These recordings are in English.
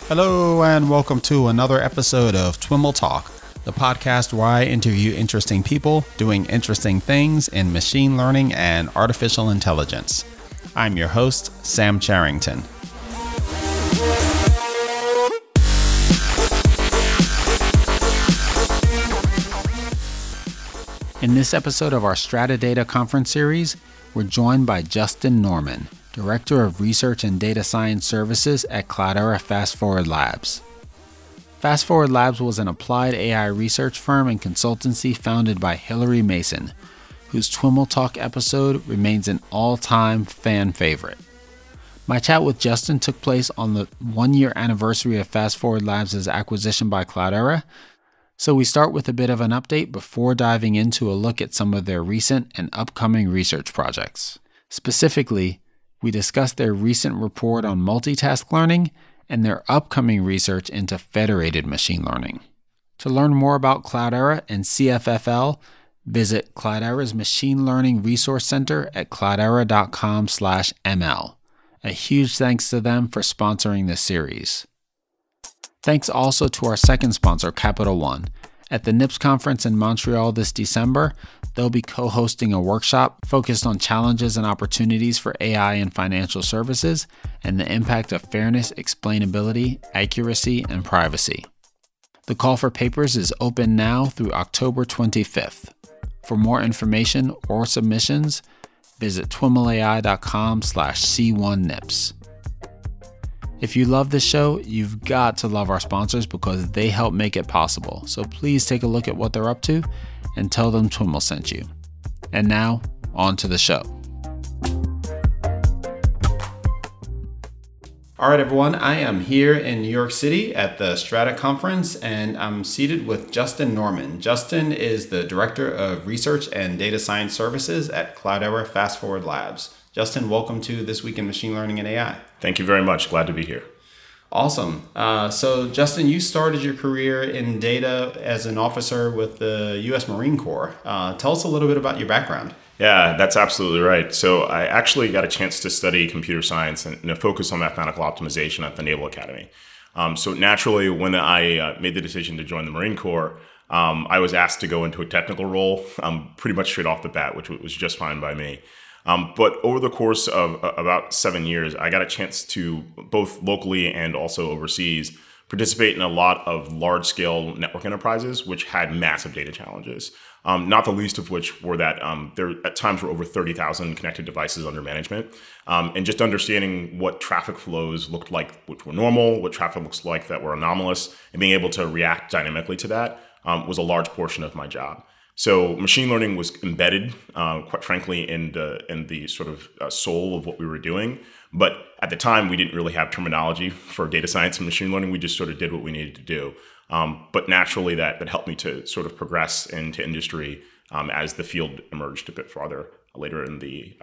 Hello and welcome to another episode of Twiml Talk, the podcast where I interview interesting people doing interesting things in machine learning and artificial intelligence. I'm your host, Sam Charrington. In this episode of our Strata Data Conference series, we're joined by Justin Norman, Director of Research and Data Science Services at Cloudera FastForward Labs. FastForward Labs was an applied AI research firm and consultancy founded by Hillary Mason, whose Twiml Talk episode remains an all-time fan favorite. My chat with Justin took place on the one-year anniversary of FastForward Labs' acquisition by Cloudera, so we start with a bit of an update before diving into a look at some of their recent and upcoming research projects. Specifically, we discuss their recent report on multitask learning and their upcoming research into federated machine learning. To learn more about Cloudera and CFFL, visit Cloudera's Machine Learning Resource Center at cloudera.com/ml. A huge thanks to them for sponsoring this series. Thanks also to our second sponsor, Capital One. At the NIPS conference in Montreal this December, they'll be co-hosting a workshop focused on challenges and opportunities for AI in financial services and the impact of fairness, explainability, accuracy, and privacy. The call for papers is open now through October 25th. For more information or submissions, visit twimlai.com/C1NIPS. If you love this show, you've got to love our sponsors because they help make it possible. So please take a look at what they're up to and tell them Twiml sent you. And now, on to the show. All right, everyone. I am here in New York City at the Strata Conference, and I'm seated with Justin Norman. Justin is the Director of Research and Data Science Services at Cloudera FastForward Labs. Justin, welcome to This Week in Machine Learning and AI. Thank you very much. Glad to be here. Awesome. So, Justin, you started your career in data as an officer with the U.S. Marine Corps. Tell us a little bit about your background. Yeah, that's absolutely right. So I actually got a chance to study computer science and a focus on mathematical optimization at the Naval Academy. So naturally, when I made the decision to join the Marine Corps, I was asked to go into a technical role pretty much straight off the bat, which was just fine by me. But over the course of about 7 years, I got a chance to, both locally and also overseas, participate in a lot of large-scale network enterprises, which had massive data challenges, not the least of which were that there at times were over 30,000 connected devices under management. And just understanding what traffic flows looked like, which were normal, what traffic looks like that were anomalous, and being able to react dynamically to that was a large portion of my job. So machine learning was embedded, quite frankly, in the sort of soul of what we were doing. But at the time, we didn't really have terminology for data science and machine learning. We just sort of did what we needed to do. But naturally, that helped me to sort of progress into industry as the field emerged a bit farther later in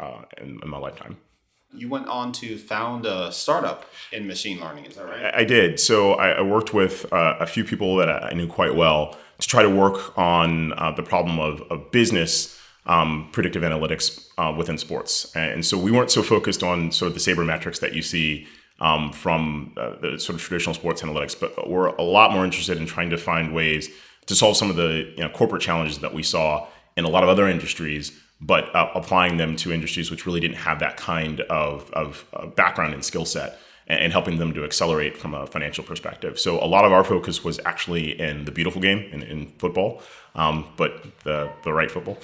my lifetime. You went on to found a startup in machine learning, is that right? I did. So I worked with a few people that I knew quite well to try to work on the problem of business predictive analytics within sports. And so we weren't so focused on sort of the sabermetrics that you see from the sort of traditional sports analytics, but we're a lot more interested in trying to find ways to solve some of the corporate challenges that we saw in a lot of other industries, but applying them to industries which really didn't have that kind of background and skill set, and helping them to accelerate from a financial perspective. So a lot of our focus was actually in the beautiful game, in football, but the right football.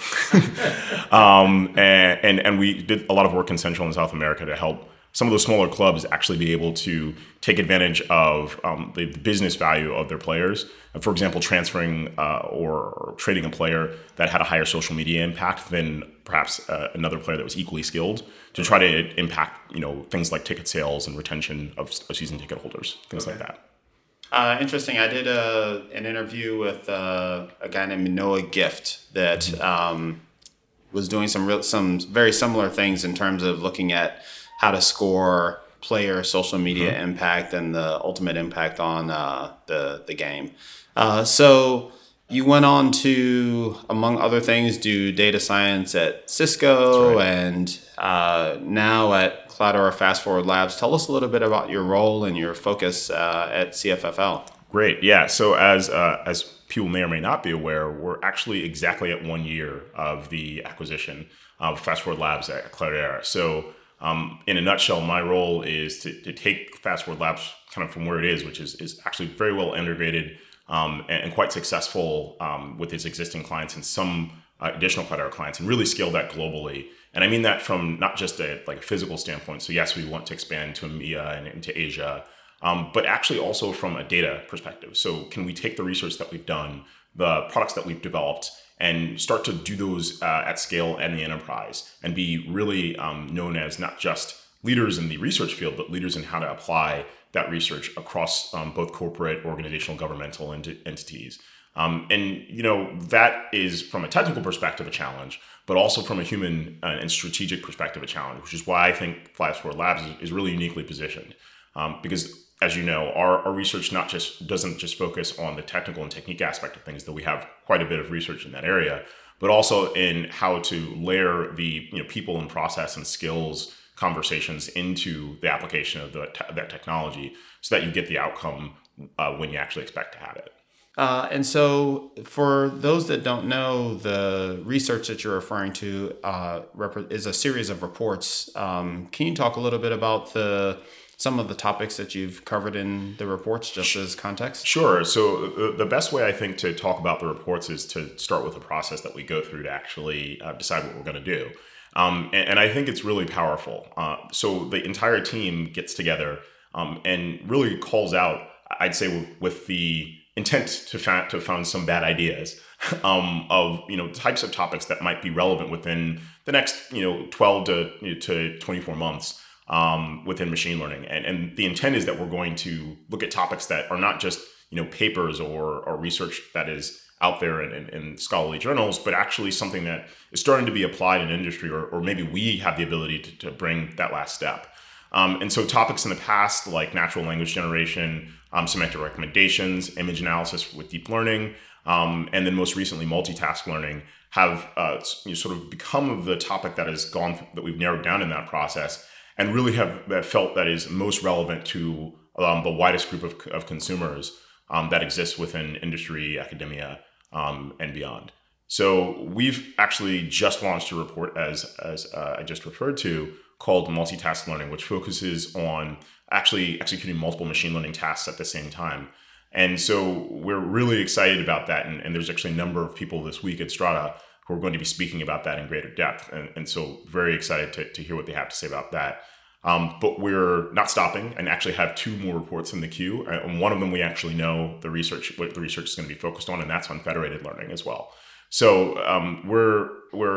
And we did a lot of work in Central and South America to help some of those smaller clubs actually be able to take advantage of the business value of their players. For example, transferring or trading a player that had a higher social media impact than perhaps another player that was equally skilled, to try to impact things like ticket sales and retention of season ticket holders, things like that. Interesting. I did an interview with a guy named Noah Gift that was doing some very similar things in terms of looking at how to score player social media impact and the ultimate impact on the game. So You went on to, among other things, do data science at Cisco and now at Cloudera Fast Forward Labs. Tell us a little bit about your role and your focus at CFFL. Great. Yeah. So as people may or may not be aware, we're actually exactly at 1 year of the acquisition of Fast Forward Labs at Cloudera. So in a nutshell, my role is to take Fast Forward Labs kind of from where it is, which is actually very well integrated and quite successful with its existing clients and some additional Cloudera clients, and really scale that globally. And I mean that from not just a physical standpoint. So yes, we want to expand to EMEA and into Asia, but actually also from a data perspective. So can we take the research that we've done, the products that we've developed, and start to do those at scale and the enterprise, and be really known as not just leaders in the research field, but leaders in how to apply that research across both corporate, organizational, governmental entities. And that is, from a technical perspective, a challenge, but also from a human and strategic perspective, a challenge, which is why I think Fast Forward Labs is really uniquely positioned. Because, as you know, our research doesn't just focus on the technical and technique aspect of things, though we have quite a bit of research in that area, but also in how to layer the people and process and skills conversations into the application of that technology, so that you get the outcome when you actually expect to have it. And so for those that don't know, the research that you're referring to is a series of reports. Can you talk a little bit about some of the topics that you've covered in the reports, just as context? Sure. So the best way I think to talk about the reports is to start with the process that we go through to actually decide what we're going to do. And I think it's really powerful. So the entire team gets together and really calls out, I'd say, with the intent to find some bad ideas of types of topics that might be relevant within the next 12 to 24 months within machine learning. And the intent is that we're going to look at topics that are not just papers or research that is out there in scholarly journals, but actually something that is starting to be applied in industry, or maybe we have the ability to bring that last step. And so topics in the past, like natural language generation, semantic recommendations, image analysis with deep learning, and then most recently multitask learning, have sort of become the topic that we've narrowed down in that process, and really have felt that is most relevant to the widest group of consumers that exists within industry, academia, and beyond. So we've actually just launched a report, as I just referred to, called Multitask Learning, which focuses on actually executing multiple machine learning tasks at the same time. And so we're really excited about that. And there's actually a number of people this week at Strata who are going to be speaking about that in greater depth. And so very excited to hear what they have to say about that. But we're not stopping, and actually have two more reports in the queue. And one of them, we actually know what the research is going to be focused on, and that's on federated learning as well. So we're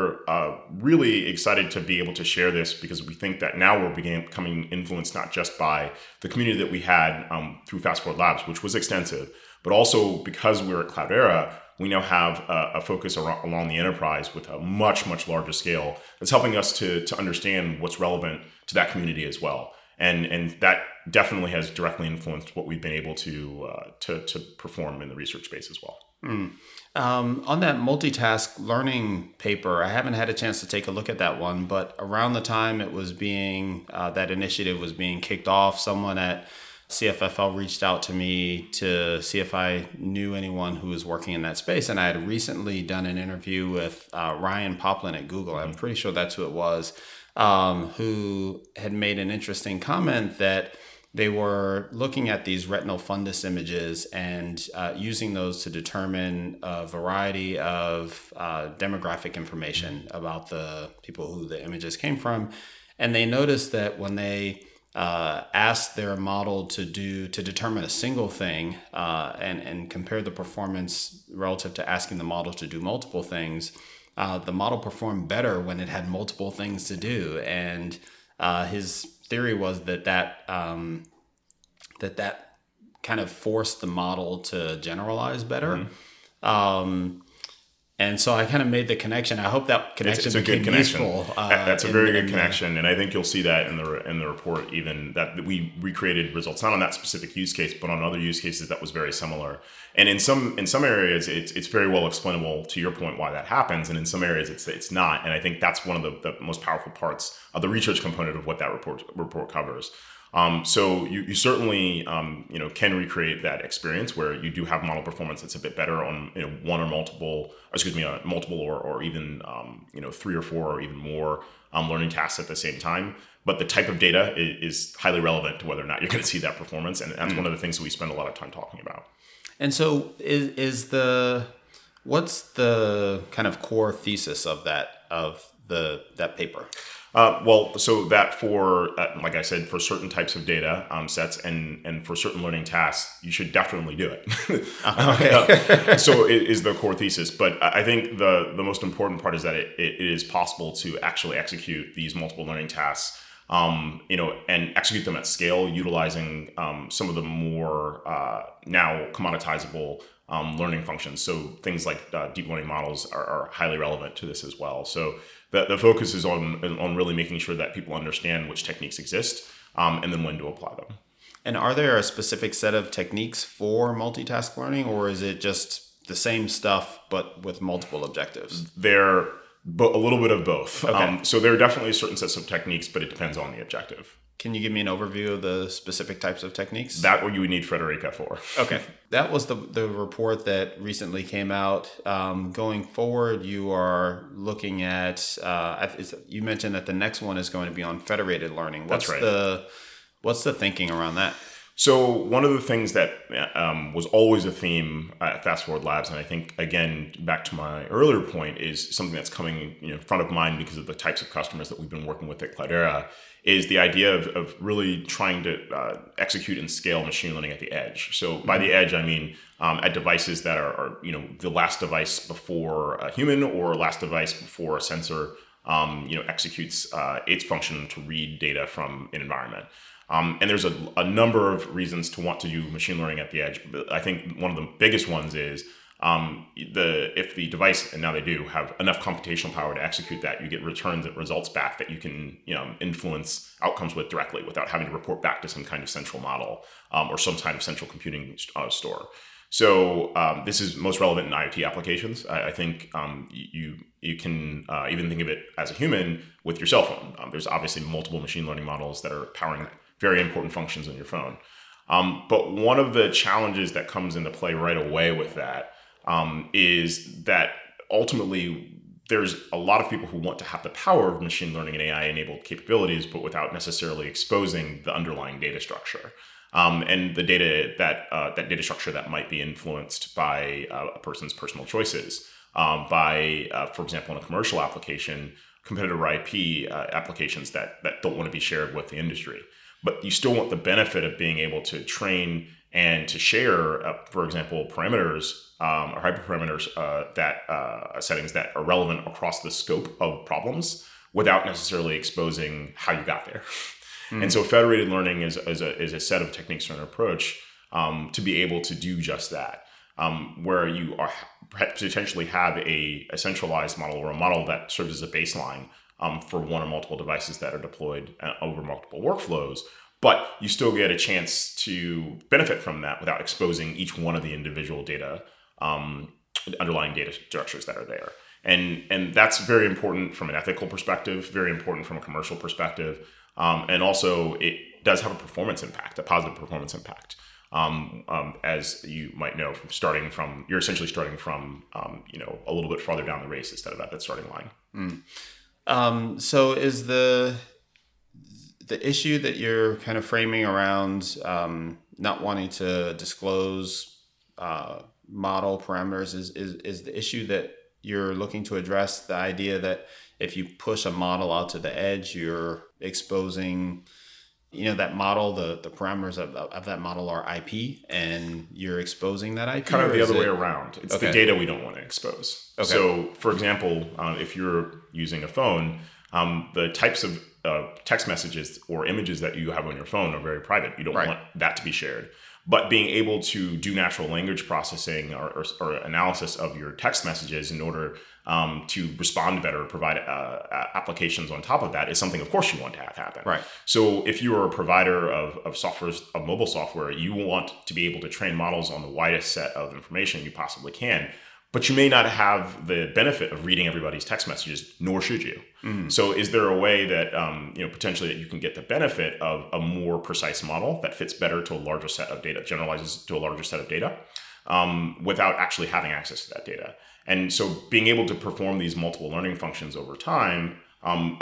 really excited to be able to share this, because we think that now we're becoming influenced not just by the community that we had through Fast Forward Labs, which was extensive, but also because we're at Cloudera, we now have a focus along the enterprise with a much, much larger scale that's helping us to understand what's relevant to that community as well. And that definitely has directly influenced what we've been able to perform in the research space as well. On that multitask learning paper, I haven't had a chance to take a look at that one, but around the time it was that initiative was being kicked off, someone at CFFL reached out to me to see if I knew anyone who was working in that space. And I had recently done an interview with Ryan Poplin at Google. I'm pretty sure that's who it was, who had made an interesting comment that they were looking at these retinal fundus images and using those to determine a variety of demographic information about the people who the images came from. And they noticed that when they asked their model to determine a single thing and compare the performance relative to asking the model to do multiple things, the model performed better when it had multiple things to do. And his theory was that kind of forced the model to generalize better. And so I kind of made the connection. I hope that connection it's a became good connection. useful. That's a very good connection, and I think you'll see that in the report. Even that we recreated results not on that specific use case, but on other use cases that was very similar. And in some areas, it's very well explainable to your point why that happens, and in some areas it's not. And I think that's one of the most powerful parts of the research component of what that report covers. So you certainly can recreate that experience where you do have model performance that's a bit better on one or multiple, or even 3 or 4 or even more learning tasks at the same time. But the type of data is highly relevant to whether or not you're going to see that performance, and that's one of the things that we spend a lot of time talking about. And so what's the kind of core thesis of that paper? So that for, like I said, for certain types of data sets and for certain learning tasks, you should definitely do it. Okay. So it is the core thesis. But I think the most important part is that it is possible to actually execute these multiple learning tasks, and execute them at scale, utilizing some of the more now commoditizable learning functions. So things like deep learning models are highly relevant to this as well. So the focus is on really making sure that people understand which techniques exist and then when to apply them. And are there a specific set of techniques for multitask learning, or is it just the same stuff but with multiple objectives? They're a little bit of both. Okay. So there are definitely certain sets of techniques, but it depends on the objective. Can you give me an overview of the specific types of techniques? That what you would need Frederica for. Okay. That was the report that recently came out. Going forward, you are looking at, you mentioned that the next one is going to be on federated learning. That's right. What's the thinking around that? So one of the things that was always a theme at Fast Forward Labs, and I think, again, back to my earlier point, is something that's coming front of mind because of the types of customers that we've been working with at Cloudera, is the idea of really trying to execute and scale machine learning at the edge. So by the edge, I mean at devices that are the last device before a human or last device before a sensor executes its function to read data from an environment. And there's a number of reasons to want to do machine learning at the edge. But I think one of the biggest ones is if the device, and now they do, have enough computational power to execute that, you get results back that you can influence outcomes with directly without having to report back to some kind of central model or some kind of central computing store. So this is most relevant in IoT applications. I think you can even think of it as a human with your cell phone. There's obviously multiple machine learning models that are powering very important functions on your phone. But one of the challenges that comes into play right away with that is that ultimately there's a lot of people who want to have the power of machine learning and AI-enabled capabilities, but without necessarily exposing the underlying data structure. And the data that data structure that might be influenced by a person's personal choices, for example, in a commercial application, competitor IP applications that don't want to be shared with the industry. But you still want the benefit of being able to train and to share, for example, parameters or hyperparameters settings that are relevant across the scope of problems without necessarily exposing how you got there. And so federated learning is a set of techniques or an approach to be able to do just that, where you potentially have a centralized model or a model that serves as a baseline for one or multiple devices that are deployed over multiple workflows, but you still get a chance to benefit from that without exposing each one of the individual data, underlying data structures that are there. And that's very important from an ethical perspective, very important from a commercial perspective. And also it does have a performance impact, a positive performance impact. As you might know, you're essentially starting from, a little bit farther down the race instead of at that starting line. So is the issue that you're kind of framing around not wanting to disclose model parameters is the issue that you're looking to address the idea that if you push a model out to the edge, you're exposing, that model, the parameters of that model are IP, and you're exposing that IP? Kind of the other way around. It's the data we don't want to expose. Okay. So, for example, if you're using a phone, the types of text messages or images that you have on your phone are very private. You don't want that to be shared. but being able to do natural language processing or analysis of your text messages in order to respond better, provide applications on top of that is something, of course, you want to have happen. Right. So if you are a provider of software, of mobile software, you want to be able to train models on the widest set of information you possibly can. But you may not have the benefit of reading everybody's text messages, nor should you. So is there a way that potentially that you can get the benefit of a more precise model that fits better to a larger set of data, generalizes to a larger set of data, without actually having access to that data? And so being able to perform these multiple learning functions over time and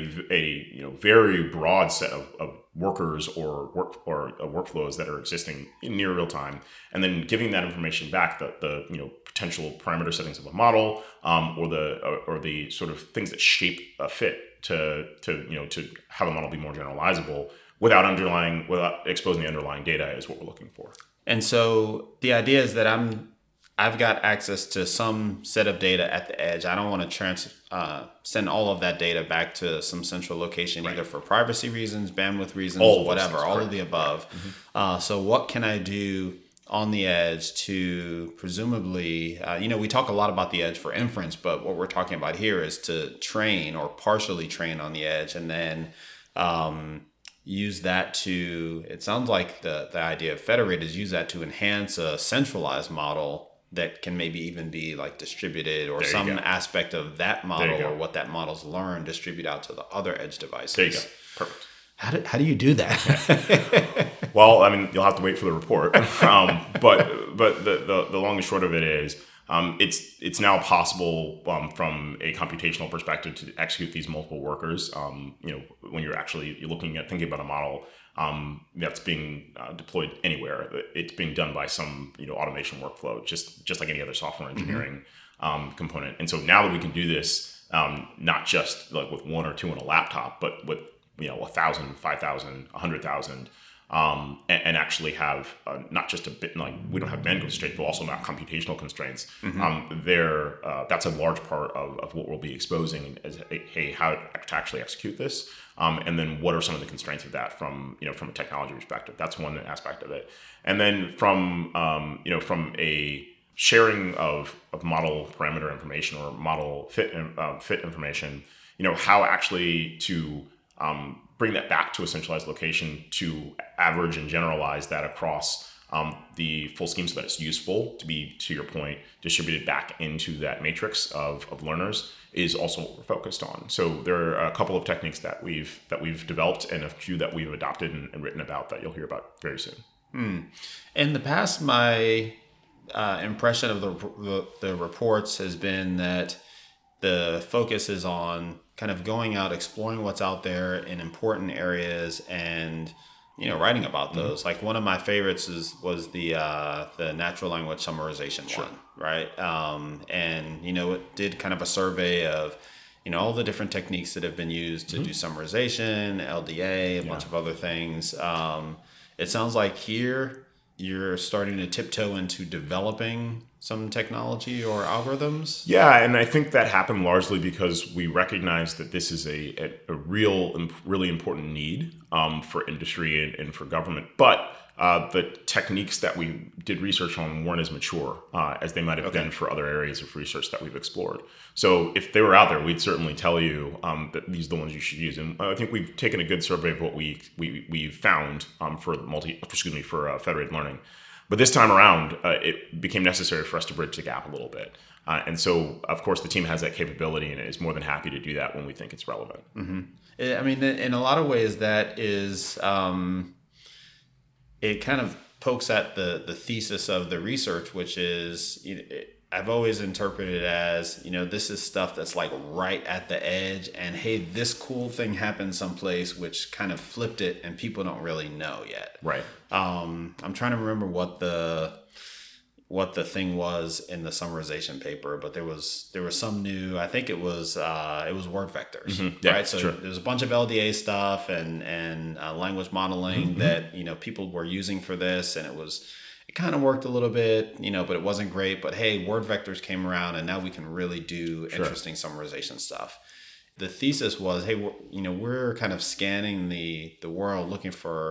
a very broad set of workers or workflows that are existing in near real time, and then giving that information back, the potential parameter settings of a model, or the sort of things that shape a fit to have a model be more generalizable without exposing the underlying data is what we're looking for. And so the idea is that I've got access to some set of data at the edge. I don't want to send all of that data back to some central location, either for privacy reasons, bandwidth reasons, whatever, all of the above. So what can I do on the edge to presumably, we talk a lot about the edge for inference, but what we're talking about here is to train or partially train on the edge, and then use that to, it sounds like the idea of federated is use that to enhance a centralized model that can maybe even be like distributed, or some aspect of that model or what that model's learned distribute out to the other edge devices. There you go. Perfect. How do you do that? Well, I mean, you'll have to wait for the report. But the long and short of it is, it's now possible from a computational perspective to execute these multiple workers. When you're thinking about a model that's being deployed anywhere, it's being done by some automation workflow, just like any other software engineering component. And so now that we can do this, not just like with one or two on a laptop, but with 1,000, 5,000, 100,000. And actually have not just a bit, like we don't have bandwidth constraints, but also not computational constraints. That's a large part of what we'll be exposing as how to actually execute this, and then what are some of the constraints of that from a technology perspective. That's one aspect of it, and then from a sharing of model parameter information or model fit information, how actually to bring that back to a centralized location to average and generalize that across the full scheme so that it's useful to be, to your point, distributed back into that matrix of learners is also what we're focused on. So there are a couple of techniques that we've developed and a few that we've adopted and written about that you'll hear about very soon. In the past, my impression of the reports has been that the focus is on kind of going out, exploring what's out there in important areas, and writing about those. Like one of my favorites was the natural language summarization one, right? And it did kind of a survey of all the different techniques that have been used to do summarization, LDA, a bunch of other things. It sounds like here you're starting to tiptoe into developing some technology or algorithms? Yeah, and I think that happened largely because we recognize that this is a really important need for industry and for government. But the techniques that we did research on weren't as mature as they might have been for other areas of research that we've explored. So if they were out there, we'd certainly tell you that these are the ones you should use. And I think we've taken a good survey of what we found for federated learning. But this time around, it became necessary for us to bridge the gap a little bit. And so, of course, the team has that capability and is more than happy to do that when we think it's relevant. I mean, in a lot of ways, that is, it kind of pokes at the thesis of the research, which is, I've always interpreted it as, this is stuff that's like right at the edge, and hey, this cool thing happened someplace which kind of flipped it and people don't really know yet. Right. I'm trying to remember what the thing was in the summarization paper, but there was some new, I think it was word vectors, right? So there's a bunch of LDA stuff and language modeling that, people were using for this, and it kind of worked a little bit, but it wasn't great. But hey, word vectors came around, and now we can really do interesting summarization stuff. The thesis was, hey, we're kind of scanning the world looking for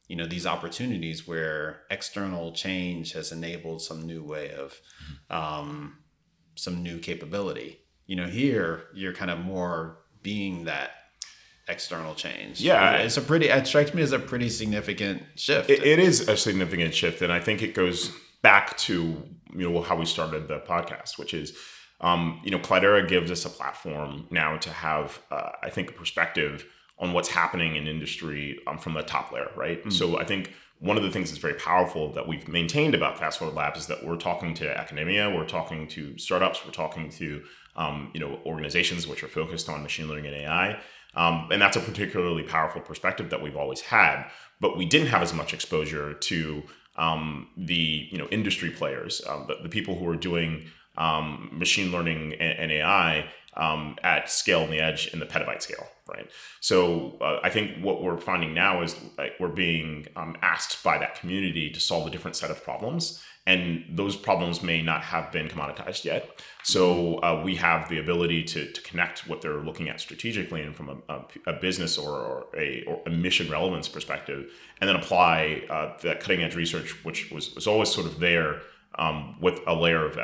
these opportunities where external change has enabled some new way of some new capability. Here you're kind of more being that external change. Yeah, it strikes me as a pretty significant shift. It is a significant shift, and I think it goes back to how we started the podcast, which is Cloudera gives us a platform now to have I think a perspective on what's happening in industry from the top layer, right? Mm-hmm. So I think one of the things that's very powerful that we've maintained about Fast Forward Labs is that we're talking to academia, we're talking to startups, we're talking to organizations which are focused on machine learning and AI. And that's a particularly powerful perspective that we've always had, but we didn't have as much exposure to the industry players, the people who are doing machine learning and AI at scale on the edge in the petabyte scale, right? So I think what we're finding now is we're being asked by that community to solve a different set of problems, and those problems may not have been commoditized yet. So we have the ability to connect what they're looking at strategically and from a business or a mission relevance perspective, and then apply that cutting edge research, which was always sort of there, with a layer of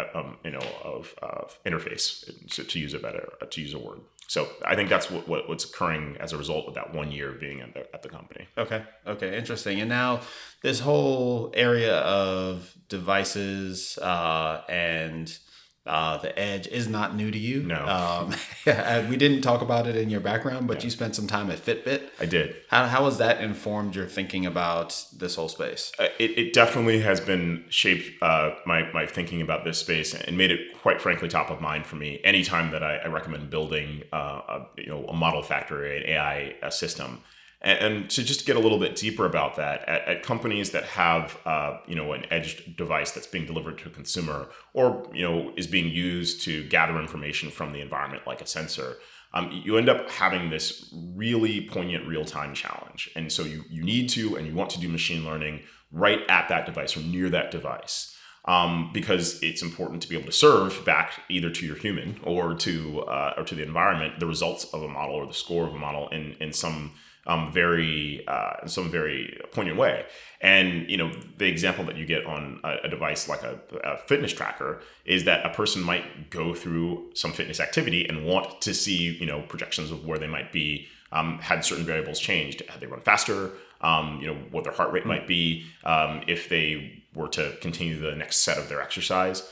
interface, to use a word. So I think that's what's occurring as a result of that 1 year being at the company. Okay, interesting. And now this whole area of devices and the edge is not new to you. No. We didn't talk about it in your background, but you spent some time at Fitbit. I did. How has that informed your thinking about this whole space? It definitely has been shaped my thinking about this space and made it, quite frankly, top of mind for me anytime that I recommend building a model factory, an AI system. And to just get a little bit deeper about that, at companies that have an edge device that's being delivered to a consumer or is being used to gather information from the environment like a sensor, you end up having this really poignant real-time challenge. And so you need to and you want to do machine learning right at that device or near that device. Because it's important to be able to serve back either to your human or to the environment the results of a model or the score of a model in some very poignant way. And the example that you get on a device like a fitness tracker is that a person might go through some fitness activity and want to see projections of where they might be had certain variables changed. Had they run faster? What their heart rate might be if they were to continue the next set of their exercise.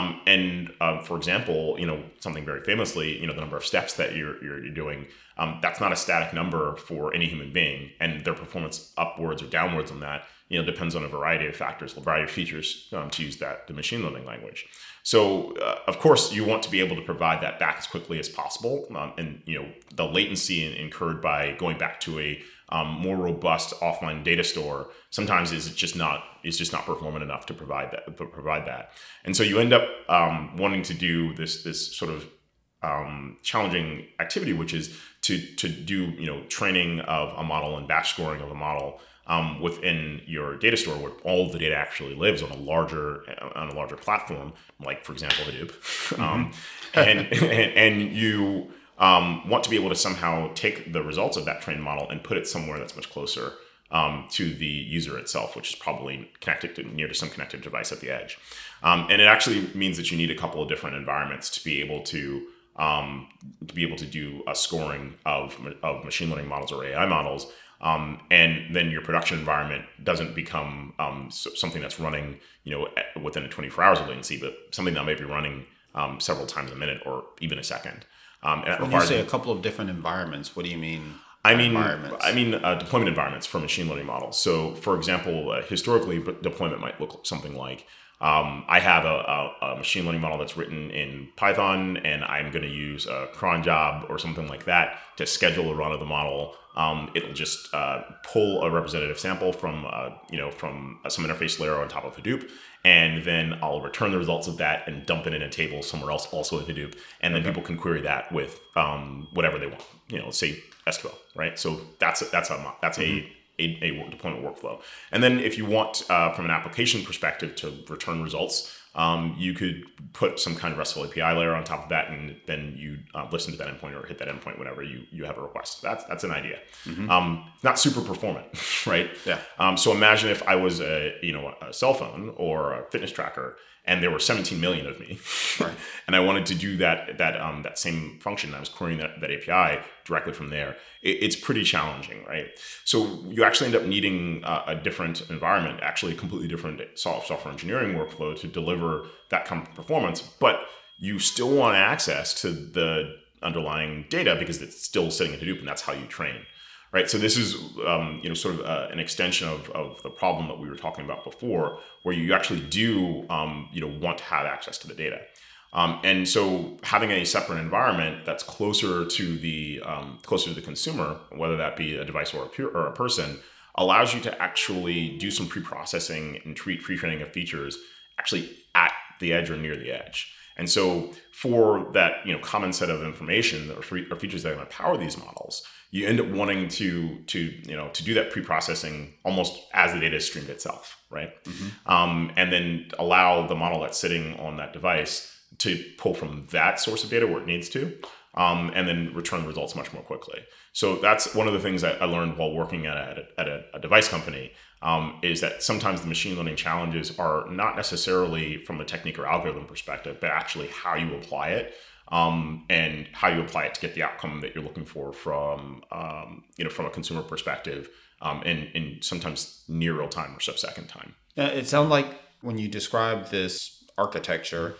For example, something very famously, the number of steps that you're doing, that's not a static number for any human being, and their performance upwards or downwards on that, depends on a variety of factors, a variety of features, to use the machine learning language. So, of course, you want to be able to provide that back as quickly as possible, and the latency incurred by going back to a more robust offline data store sometimes is just not performant enough to provide that. And so you end up wanting to do this sort of challenging activity, which is to do training of a model and batch scoring of a model within your data store, where all the data actually lives on a larger platform, like, for example, Hadoop. And you want to be able to somehow take the results of that trained model and put it somewhere that's much closer to the user itself, which is probably near to some connected device at the edge. And it actually means that you need a couple of different environments to be able to do a scoring of machine learning models or AI models. And then your production environment doesn't become something that's running, within 24 hours of latency, but something that may be running several times a minute or even a second. When you say a couple of different environments, what do you mean? I mean deployment environments for machine learning models. So, for example, historically, deployment might look something like I have a machine learning model that's written in Python, and I'm going to use a cron job or something like that to schedule a run of the model. It'll just pull a representative sample from some interface layer on top of Hadoop, and then I'll return the results of that and dump it in a table somewhere else, also in Hadoop, and then people can query that with whatever they want. Let's say SQL, right? So that's a deployment workflow. And then if you want, from an application perspective, to return results You could put some kind of RESTful API layer on top of that, and then you listen to that endpoint or hit that endpoint whenever you have a request. That's an idea. Not super performant, right? Yeah. So imagine if I was a cell phone or a fitness tracker, and there were 17 million of me, right. and I wanted to do that same function. I was querying that API directly from there. It's pretty challenging, right? So you actually end up needing a different environment, actually a completely different software engineering workflow to deliver that kind of performance, but you still want access to the underlying data because it's still sitting in Hadoop, and that's how you train. Right, so this is sort of an extension of the problem that we were talking about before, where you actually do want to have access to the data, and so having a separate environment that's closer to the consumer, whether that be a device or a person, allows you to actually do some pre-processing and pre-training of features actually at the edge or near the edge. And so for that common set of information or features that are going to power these models, you end up wanting to do that pre-processing almost as the data is streamed itself, right? And then allow the model that's sitting on that device to pull from that source of data where it needs to, and then return results much more quickly. So that's one of the things that I learned while working at a device company, is that sometimes the machine learning challenges are not necessarily from a technique or algorithm perspective, but actually how you apply it. And how you apply it to get the outcome that you're looking for from a consumer perspective, in sometimes near real time or sub-second time. It sounds like when you describe this architecture,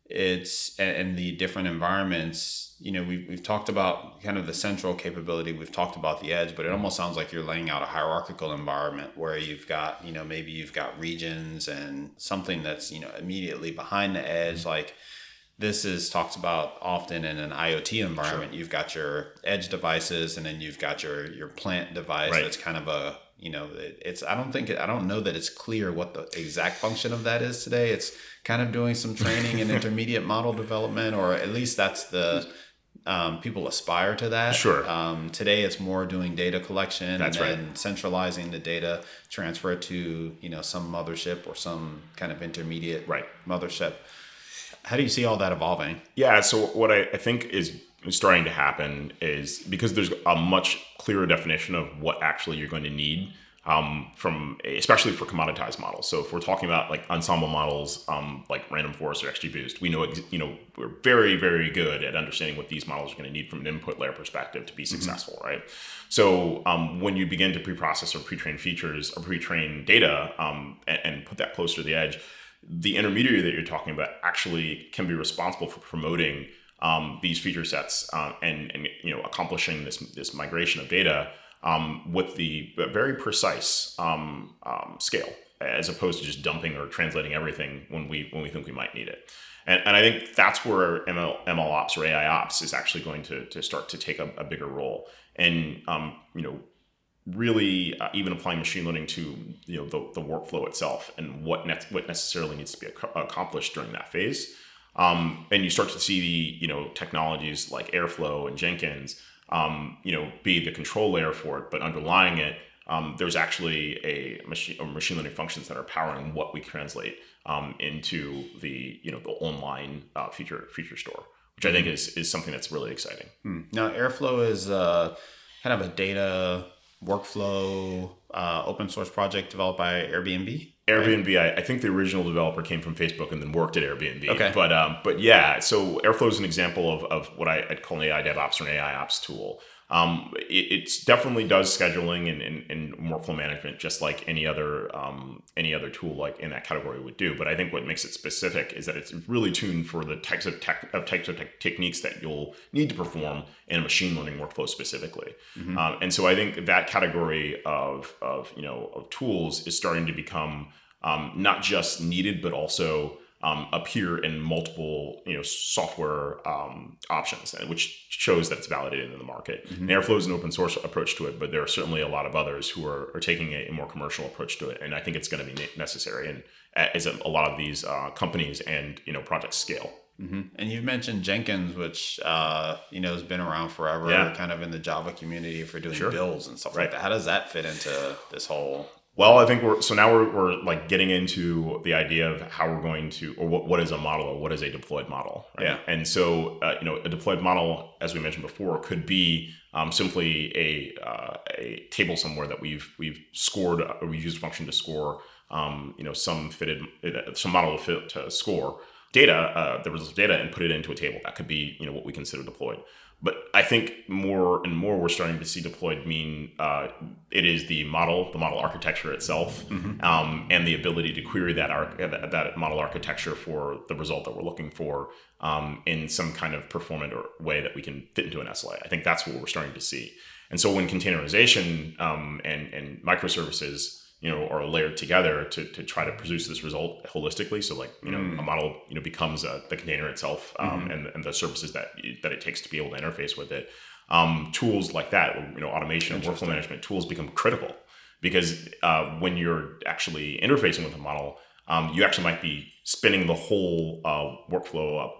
and the different environments, we've talked about kind of the central capability, we've talked about the edge, but it almost sounds like you're laying out a hierarchical environment where you've got, maybe you've got regions and something that's, immediately behind the edge, like. This is talked about often in an IoT environment. Sure. You've got your edge devices, and then you've got your plant device. Right. That's kind of a, it's. I don't know that it's clear what the exact function of that is today. It's kind of doing some training and intermediate model development, or at least that's the people aspire to that. Sure. Today it's more doing data collection. That's and right. then centralizing the data, transfer it to some mothership or some kind of intermediate mothership. How do you see all that evolving? Yeah, so what I think is starting to happen is, because there's a much clearer definition of what actually you're going to need, especially for commoditized models. So if we're talking about like ensemble models, like Random Forest or XGBoost, we know we're very, very good at understanding what these models are going to need from an input layer perspective to be successful, right? So when you begin to pre-process or pre-train features or pre-train data, and put that closer to the edge, the intermediary that you're talking about actually can be responsible for promoting these feature sets, and accomplishing this migration of data with the very precise scale, as opposed to just dumping or translating everything when we think we might need it. And I think that's where ML ops or AI ops is actually going to start to take a bigger role. And really even applying machine learning to the workflow itself and what necessarily needs to be accomplished during that phase, and you start to see the technologies like Airflow and Jenkins be the control layer for it, but underlying it, there's actually a machine learning functions that are powering what we translate into the online feature store, which I think is something that's really exciting. Now Airflow is kind of a data workflow open source project developed by Airbnb. Airbnb, right? I think the original developer came from Facebook and then worked at Airbnb. Okay. But yeah, so Airflow is an example of what I'd call an AI DevOps or an AI Ops tool. It definitely does scheduling and workflow management, just like any other tool like in that category would do. But I think what makes it specific is that it's really tuned for the types of techniques that you'll need to perform in a machine learning workflow specifically. And so I think that category of tools is starting to become not just needed, but also appear in multiple software options, which shows that it's validated in the market. And Airflow is an open source approach to it, but there are certainly a lot of others who are taking a more commercial approach to it, and I think it's going to be necessary, and as a lot of these companies and projects scale. And you've mentioned Jenkins, which has been around forever, kind of in the Java community for doing builds and stuff like that. How does that fit into this whole Well, I think we're like getting into the idea of how we're going to, or what is a model, or what is a deployed model, right? Yeah. And so, a deployed model, as we mentioned before, could be simply a table somewhere that we've scored, or we use a function to score, some model to score data, the results of data, and put it into a table. That could be, what we consider deployed. But I think more and more we're starting to see deployed mean it is the model architecture itself, and the ability to query that model architecture for the result that we're looking for in some kind of performant or way that we can fit into an SLA. I think that's what we're starting to see. And so when containerization and microservices are layered together to try to produce this result holistically. So a model, becomes the container itself, and the services that it takes to be able to interface with it. Tools like that, automation, workflow management tools become critical, because when you're actually interfacing with a model, you actually might be spinning the whole workflow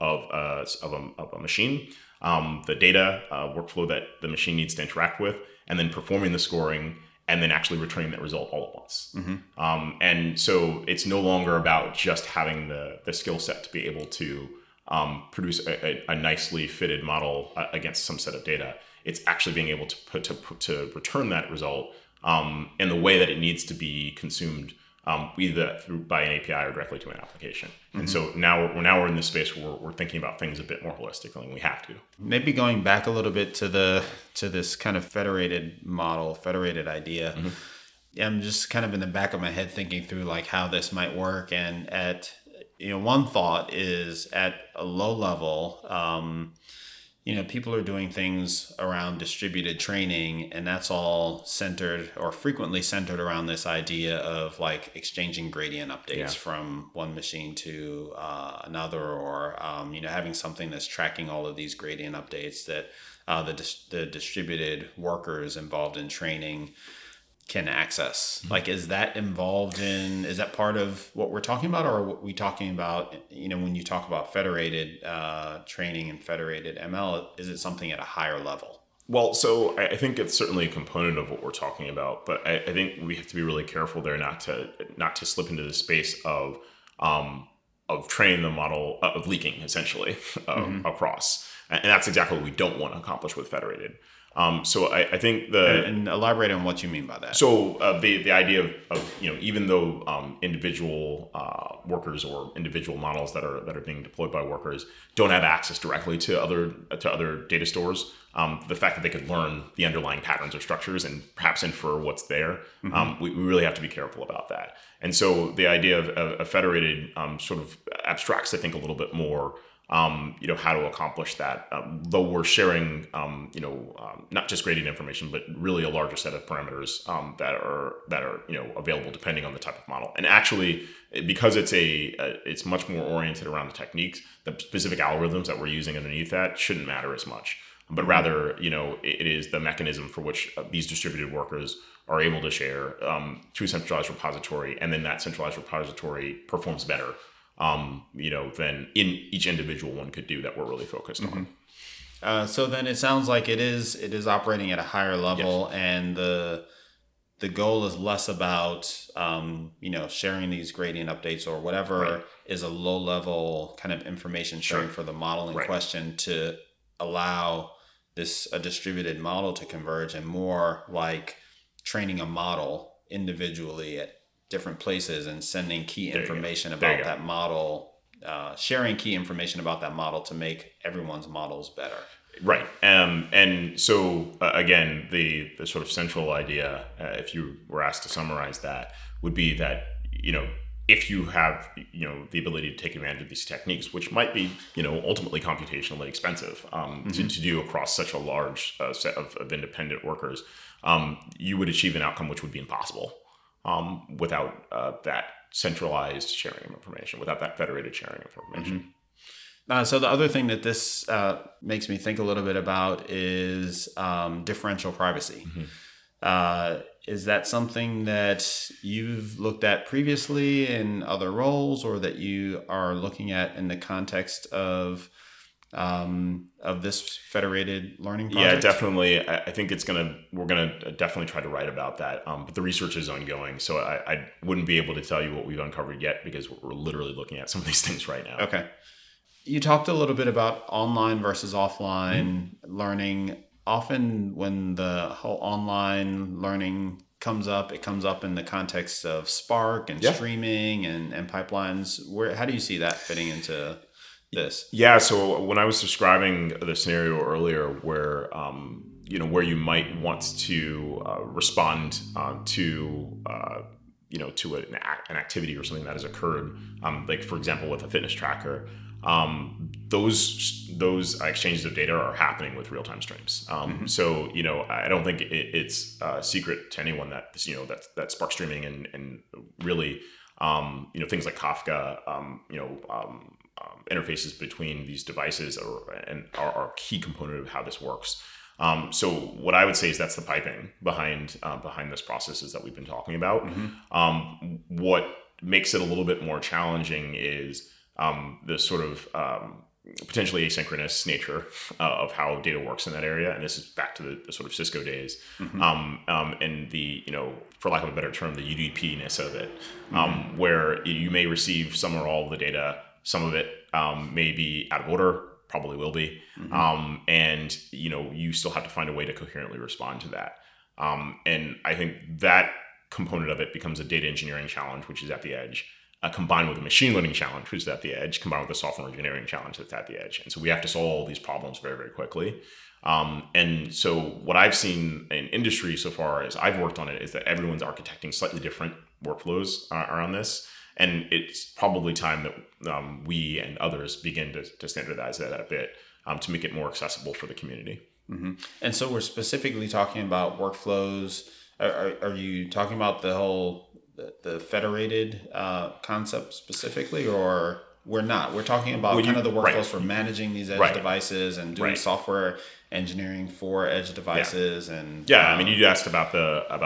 of a machine, the data workflow that the machine needs to interact with, and then performing the scoring, and then actually returning that result all at once. And so it's no longer about just having the skill set to be able to produce a nicely fitted model against some set of data. It's actually being able to return that result in the way that it needs to be consumed, either by an API or directly to an application. And so now we're in this space where we're thinking about things a bit more holistically, and we have to. Maybe going back a little bit to this kind of federated model, federated idea. I'm just kind of in the back of my head thinking through like how this might work. And at one thought is at a low level, people are doing things around distributed training, and that's all centered or frequently centered around this idea of like exchanging gradient updates from one machine to another, or having something that's tracking all of these gradient updates that the distributed workers involved in training can access. Like, is that part of what we're talking about, or are we talking about, when you talk about federated training and federated ML, is it something at a higher level? Well, so I think it's certainly a component of what we're talking about, but I think we have to be really careful there not to slip into the space of training the model, of leaking essentially across, and that's exactly what we don't want to accomplish with federated. So I think and elaborate on what you mean by that. So the idea of even though individual workers or individual models that are being deployed by workers don't have access directly to other data stores, the fact that they could learn the underlying patterns or structures and perhaps infer what's there, we really have to be careful about that. And so the idea of federated sort of abstracts, I think, a little bit more. How to accomplish that, though we're sharing, not just gradient information, but really a larger set of parameters that are available depending on the type of model. And actually, because it's much more oriented around the techniques, the specific algorithms that we're using underneath that shouldn't matter as much. But rather, it is the mechanism for which these distributed workers are able to share to a centralized repository, and then that centralized repository performs better than in each individual one could do, that we're really focused on. So then it sounds like it is operating at a higher level, yes. And the goal is less about sharing these gradient updates or whatever, right, is a low level kind of information sharing for the model in question, to allow a distributed model to converge, and more like training a model individually at different places and sending key information about that model, sharing key information about that model to make everyone's models better. Right. And so again, the sort of central idea, if you were asked to summarize that, would be that, if you have, the ability to take advantage of these techniques, which might be, ultimately computationally expensive to do across such a large set of independent workers, you would achieve an outcome which would be impossible without that centralized sharing of information, without that federated sharing of information. So the other thing that this makes me think a little bit about is differential privacy. Is that something that you've looked at previously in other roles, or that you are looking at in the context of of this federated learning project? Yeah, definitely. I think we're gonna definitely try to write about that. But the research is ongoing, so I wouldn't be able to tell you what we've uncovered yet because we're literally looking at some of these things right now. Okay. You talked a little bit about online versus offline learning. Often when the whole online learning comes up, it comes up in the context of Spark and streaming and pipelines. How do you see that fitting into this? Yeah, so when I was describing the scenario earlier where where you might want to respond to to an activity or something that has occurred, like for example with a fitness tracker, those exchanges of data are happening with real-time streams. So I don't think it's a secret to anyone that that Spark streaming and really things like Kafka interfaces between these devices are a key component of how this works. So what I would say is that's the piping behind this process is that we've been talking about. What makes it a little bit more challenging is the sort of potentially asynchronous nature of how data works in that area. And this is back to the sort of Cisco days, and the, for lack of a better term, the UDP-ness of it, where you may receive some or all of the data. Some of it may be out of order, probably will be. And, you still have to find a way to coherently respond to that. And I think that component of it becomes a data engineering challenge, which is at the edge. Combined with a machine learning challenge, which is at the edge, combined with a software engineering challenge that's at the edge. And so we have to solve all these problems very, very quickly. And so what I've seen in industry so far as I've worked on it is that everyone's architecting slightly different workflows around this. And it's probably time that we and others begin to standardize that a bit to make it more accessible for the community. And so we're specifically talking about workflows. Are you talking about the whole the federated concept specifically, or we're not? We're talking about the workflows for managing these edge devices and doing software engineering for edge devices and I mean, you asked about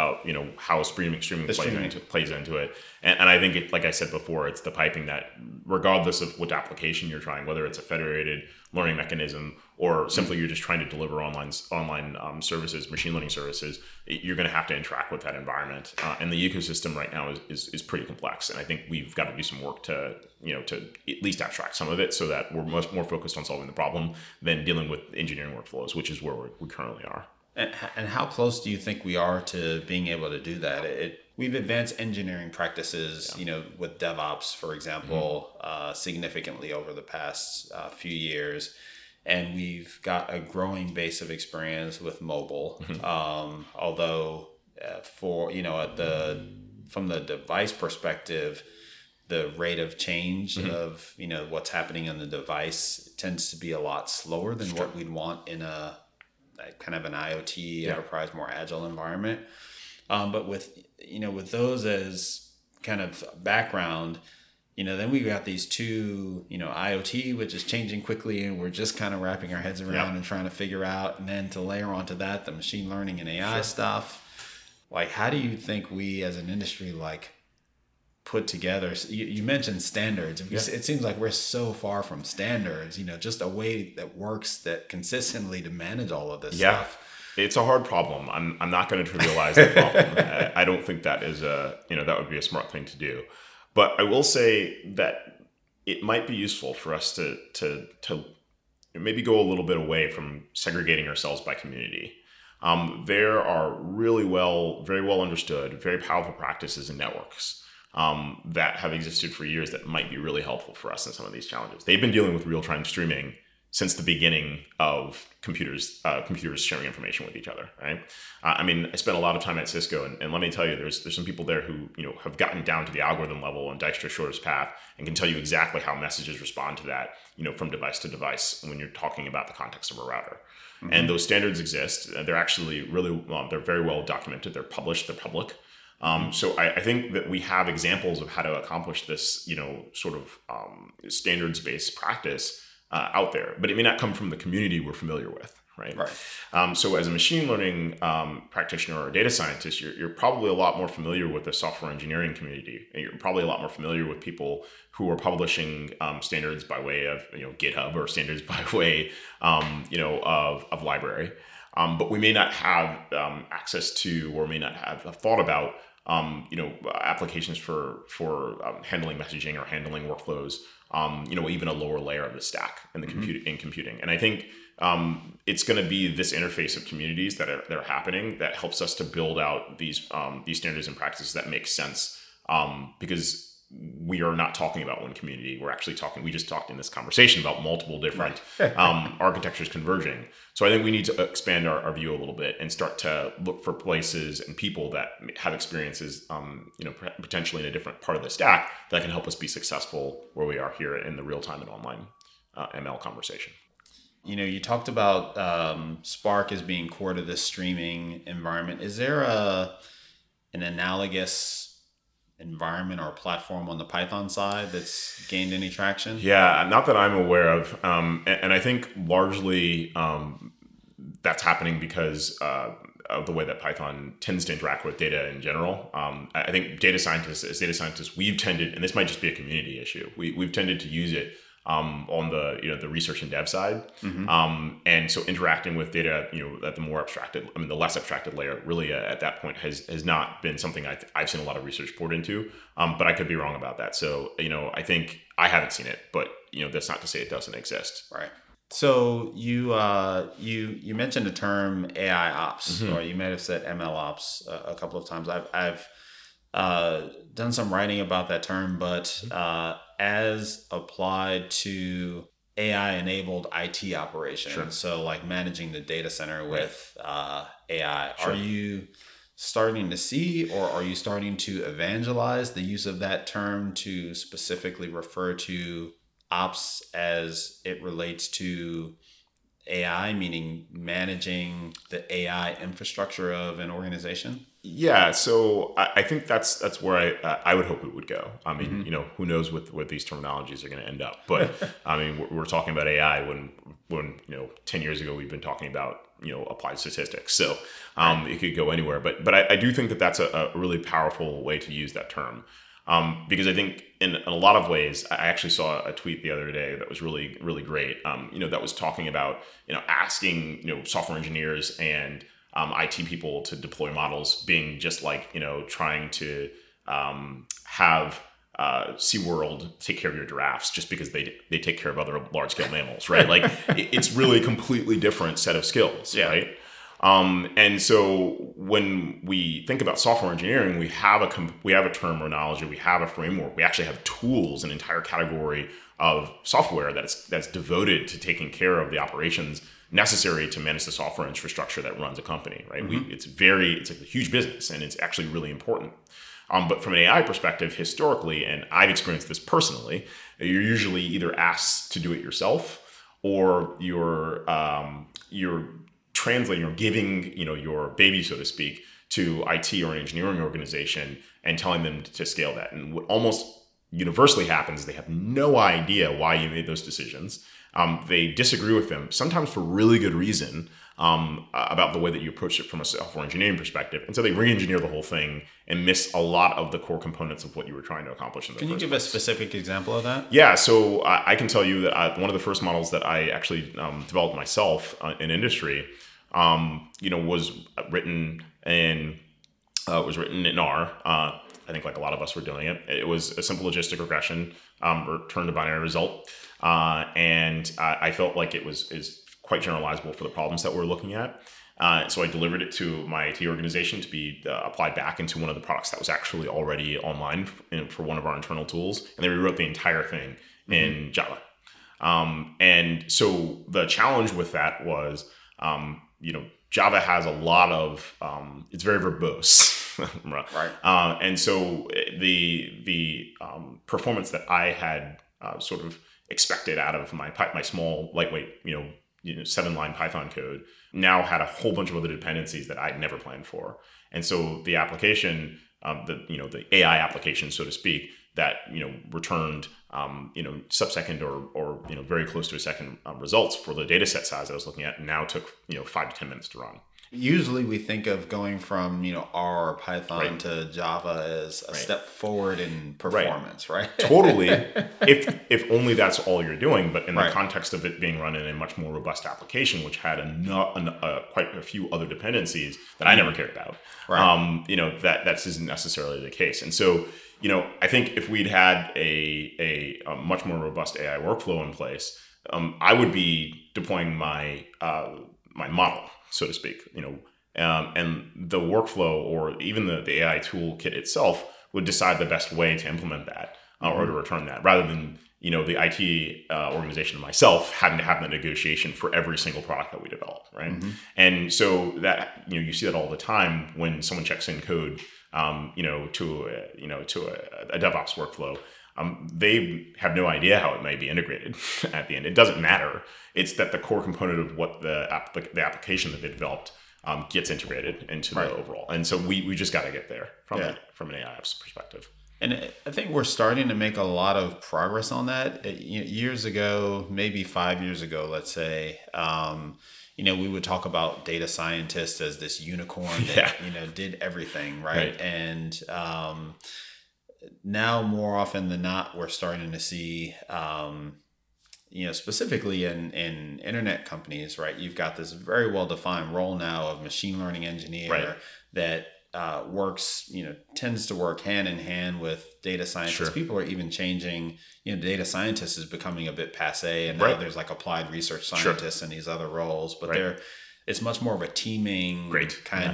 how streaming plays into it, and I think like I said before, it's the piping that regardless of what application you're trying, whether it's a federated learning mechanism or simply you're just trying to deliver online services, machine learning services, you're going to have to interact with that environment, and the ecosystem right now is pretty complex, and I think we've got to do some work to at least abstract some of it so that we're much more focused on solving the problem than dealing with engineering workflows, which is where we currently are. And how close do you think we are to being able to do that? We've advanced engineering practices, with DevOps, for example, significantly over the past few years. And we've got a growing base of experience with mobile. Although from the device perspective, the rate of change of, what's happening on the device tends to be a lot slower than what we'd want in a kind of an IoT enterprise, more agile environment. But with those as kind of background, then we got these two, IoT, which is changing quickly and we're just kind of wrapping our heads around and trying to figure out, and then to layer onto that, the machine learning and AI stuff. Like, how do you think we as an industry, put together, you mentioned standards. It seems like we're so far from standards, just a way that works that consistently to manage all of this stuff. It's a hard problem. I'm not going to trivialize the problem. I don't think that is that would be a smart thing to do. But I will say that it might be useful for us to maybe go a little bit away from segregating ourselves by community. There are very well understood, very powerful practices and networks that have existed for years that might be really helpful for us in some of these challenges. They've been dealing with real-time streaming since the beginning of computers sharing information with each other, right? I spent a lot of time at Cisco, and let me tell you, there's some people there who have gotten down to the algorithm level on Dijkstra's shortest path and can tell you exactly how messages respond to that, from device to device when you're talking about the context of a router. And those standards exist. They're actually they're very well documented. They're published. They're public. So I think that we have examples of how to accomplish this, sort of standards-based practice out there, but it may not come from the community we're familiar with, right? Right. So as a machine learning practitioner or a data scientist, you're probably a lot more familiar with the software engineering community. And you're probably a lot more familiar with people who are publishing standards by way of GitHub, or standards by way of library. But we may not have access to, or may not have thought about applications for handling messaging or handling workflows. Even a lower layer of the stack in the computing. And I think it's going to be this interface of communities that are happening that helps us to build out these standards and practices that make sense. Because we are not talking about one community. We just talked in this conversation about multiple different architectures converging. So I think we need to expand our view a little bit and start to look for places and people that have experiences, potentially in a different part of the stack that can help us be successful where we are here in the real-time and online ML conversation. You talked about Spark as being core to this streaming environment. Is there an analogous environment or platform on the Python side that's gained any traction? Yeah, not that I'm aware of. And I think largely that's happening because of the way that Python tends to interact with data in general. I think as data scientists, we've tended, and this might just be a community issue, we've tended to use it on the research and dev side. And so interacting with data, at the less abstracted layer, really at that point has not been something I've seen a lot of research poured into, but I could be wrong about that. So, I think I haven't seen it, but, that's not to say it doesn't exist. Right. So you mentioned the term AI ops, or you might have said ML ops a couple of times. I've done some writing about that term, but as applied to AI-enabled IT operations, Sure. So like managing the data center with AI, Sure. Are you starting to see, or are you starting to evangelize the use of that term to specifically refer to ops as it relates to AI, meaning managing the AI infrastructure of an organization? Yeah, so I think that's where I would hope it would go. I mean, who knows what these terminologies are going to end up? But I mean, we're talking about AI when 10 years ago we've been talking about applied statistics. So it could go anywhere. But I do think that that's a really powerful way to use that term. Because I think in a lot of ways, I actually saw a tweet the other day that was really, really great. That was talking about, asking, software engineers and IT people to deploy models being just like, trying to have SeaWorld take care of your giraffes just because they take care of other large scale mammals, right? Like it's really a completely different set of skills, right? And so when we think about software engineering, we have a terminology, we have a framework, we actually have tools, an entire category of software that's devoted to taking care of the operations necessary to manage the software infrastructure that runs a company, right? It's a huge business, and it's actually really important. But from an AI perspective, historically, and I've experienced this personally, you're usually either asked to do it yourself, or you're translating or giving your baby, so to speak, to IT or an engineering organization and telling them to scale that. And what almost universally happens is they have no idea why you made those decisions. They disagree with them, sometimes for really good reason, about the way that you approach it from a software engineering perspective. And so they re-engineer the whole thing and miss a lot of the core components of what you were trying to accomplish in the first place. Can you give a specific example of that? Yeah, so I can tell you that one of the first models that I actually developed myself in industry, was written in R. I think like a lot of us were doing it. It was a simple logistic regression, returned a binary result. And I felt like is quite generalizable for the problems that we're looking at. So I delivered it to my IT organization to be applied back into one of the products that was actually already online for one of our internal tools. And they rewrote the entire thing in Java. And so the challenge with that was, Java has a lot of, it's very verbose. Right. And so the performance that I had sort of expected out of my small, lightweight, 7-line Python code now had a whole bunch of other dependencies that I'd never planned for. And so the application, the AI application, so to speak, that returned sub-second or very close to a second results for the data set size I was looking at, and now took 5 to 10 minutes to run. Usually we think of going from, R or Python to Java as a step forward in performance, right? Totally. If only that's all you're doing, but in the context of it being run in a much more robust application, which had quite a few other dependencies that I never cared about, that isn't necessarily the case. And so, I think if we'd had a much more robust AI workflow in place, I would be deploying my model, so to speak, and the workflow or even the AI toolkit itself would decide the best way to implement that or to return that, rather than the IT organization and myself having to have the negotiation for every single product that we develop, right? And so that you see that all the time when someone checks in code, to a DevOps workflow. They have no idea how it may be integrated at the end. It doesn't matter. It's that the core component of what the application that they developed gets integrated into the overall. And so we just got to get there from an AI perspective. And I think we're starting to make a lot of progress on that. Years ago, maybe 5 years ago, let's say, we would talk about data scientists as this unicorn that, did everything, right? And now more often than not, we're starting to see, specifically in internet companies, right? You've got this very well-defined role now of machine learning engineer that tends to work hand in hand with data scientists. People are even changing, data scientist is becoming a bit passe, and now there's like applied research scientists and these other roles, but it's much more of a teaming kind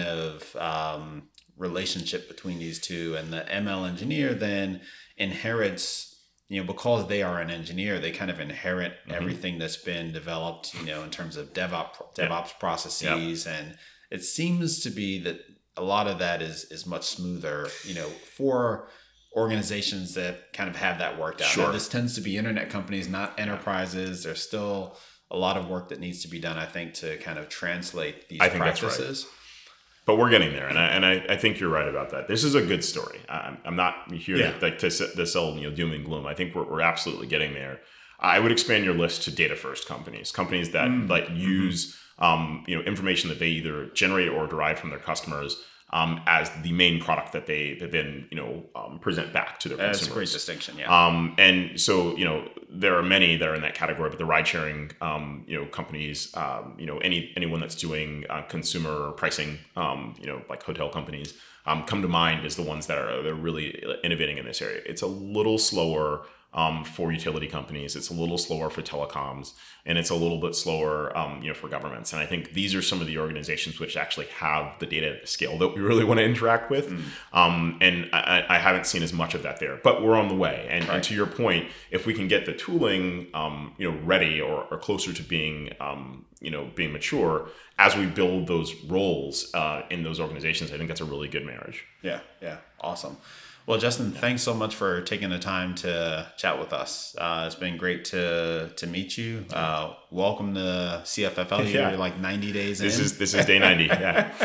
of relationship between these two. And the ML engineer then inherits, because they are an engineer, they kind of inherit everything that's been developed, in terms of DevOps processes. And it seems to be that a lot of that is much smoother, for organizations that kind of have that worked out. Now, this tends to be internet companies, not enterprises. There's still a lot of work that needs to be done, I think, to kind of translate these practices. That's right. But we're getting there, and I think you're right about that. This is a good story. I'm not here to sell doom and gloom. I think we're absolutely getting there. I would expand your list to data first companies that use information that they either generate or derive from their customers as the main product that they then present back to their consumers. That's a great distinction, yeah. And so there are many that are in that category, but the ride sharing companies, anyone that's doing consumer pricing, like hotel companies, come to mind as the ones that they're really innovating in this area. It's a little slower for utility companies. It's a little slower for telecoms, and it's a little bit slower, for governments. And I think these are some of the organizations which actually have the data scale that we really want to interact with. And I haven't seen as much of that there, but we're on the way. And to your point, if we can get the tooling, ready or closer to being, being mature as we build those roles in those organizations, I think that's a really good marriage. Yeah. Awesome. Well, Justin, thanks so much for taking the time to chat with us. It's been great to meet you. Welcome to CFFL. You're like 90 days in. This is day 90. Yeah.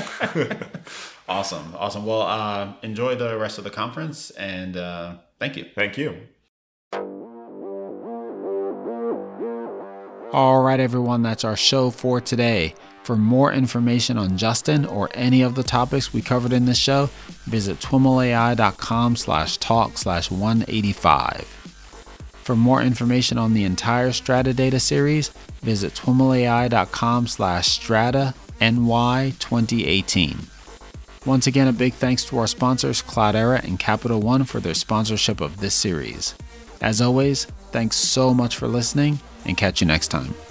Awesome. Well, enjoy the rest of the conference, and thank you. Thank you. All right, everyone, that's our show for today. For more information on Justin or any of the topics we covered in this show, visit twimlai.com/talk/185. For more information on the entire Strata Data series, visit twimlai.com/StrataNY2018. Once again, a big thanks to our sponsors, Cloudera and Capital One, for their sponsorship of this series. As always, thanks so much for listening, and catch you next time.